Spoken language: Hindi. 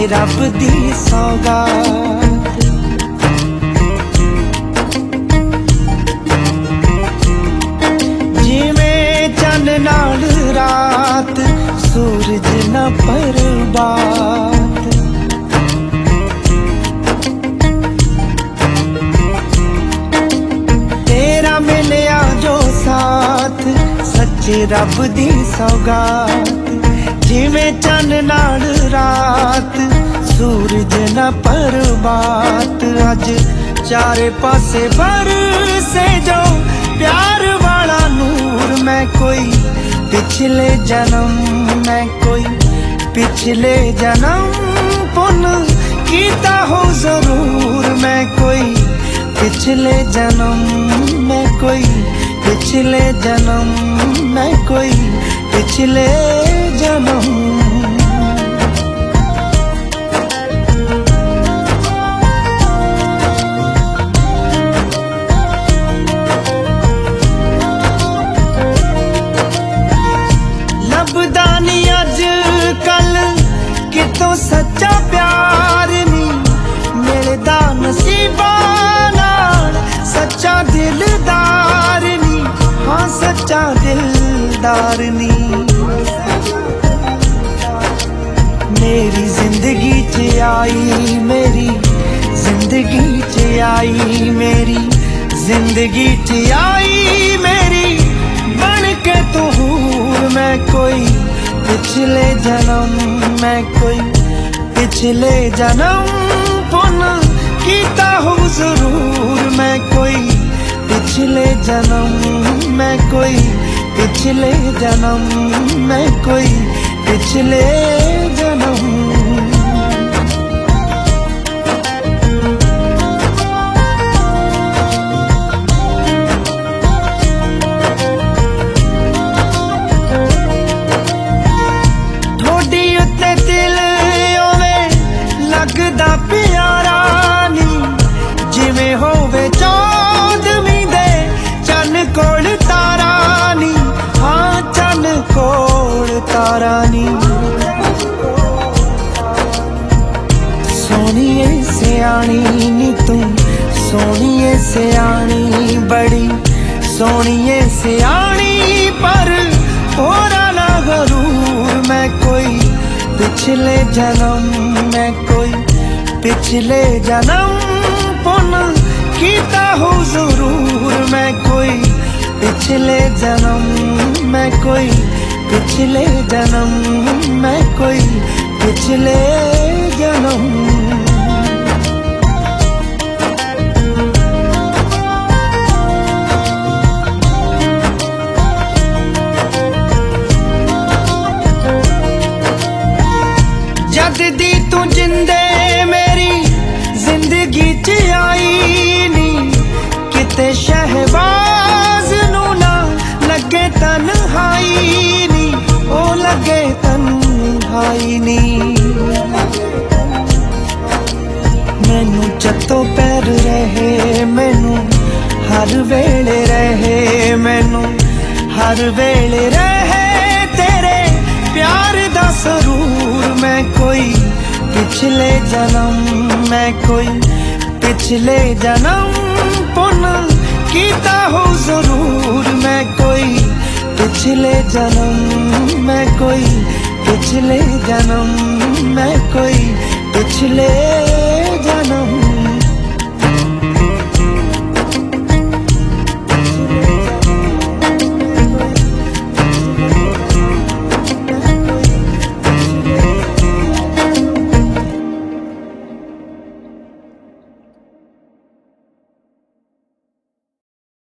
रब दी सौगात। जिवें चन नाल रात सूरज ना परबात। तेरा मिलया जो साथ सच्चे रब दी सौगात। जिवें चन नाल रात सूरज ना परबात। अज चारे पासे बरसे जो प्यार वाला नूर। मैं कोई पिछले जन्म, मैं कोई पिछले जन्म पुण्य कीता हो जरूर। मैं कोई पिछले जन्म, मैं कोई पिछले जन्म, मैं कोई पिछले जन्म। लभदा नी अज कल कितों सच्चा प्यार नी। मिलदा नसीबां नाल सच्चा दिलदार नी। हाँ सच्चा दिलदार नी। मेरी जिंदगी च आई, मेरी जिंदगी च आई, मेरी जिंदगी च आई, मेरी बन के तू हूर। मैं कोई पिछले जन्म, मैं कोई पिछले जन्म पुण्य कीता हो जरूर। मैं कोई पिछले जन्म, मैं कोई पिछले जन्म, मैं कोई पिछले जन्म। ठोडी उत्ते दिल ओवे लगदा प्यारा नी। जिवें होवे चौदवीं दे चन कोल तारा नी। हाँ चन कोल तारा नी। सोनिए सियाणी नी तू, सोनिए सियाणी बड़ी सोनिए सियाणी। पर होरा ना गरूर। मैं कोई पिछले जन्म, मैं कोई पिछले जन्म पुण्य कीता हो जरूर। मैं कोई पिछले जन्म, मैं कोई पिछले जन्म, मैं कोई पिछले जन्म। जद दी तू जिंदे मेरी जिंदगी च आई नी। किते शहबाज नू ना लगे तन्हाई नी। ओ लगे तन्हाई नी। मैनू जत्तों पैर रहे, मैनू हर वेले रहे, मैनू हर वेले रहे तेरे प्यार दा सरूर। मैं कोई पिछले जन्म, मैं कोई पिछले जन्म पुण्य कीता हो जरूर। मैं कोई पिछले जन्म, मैं कोई पिछले जन्म, मैं कोई पिछले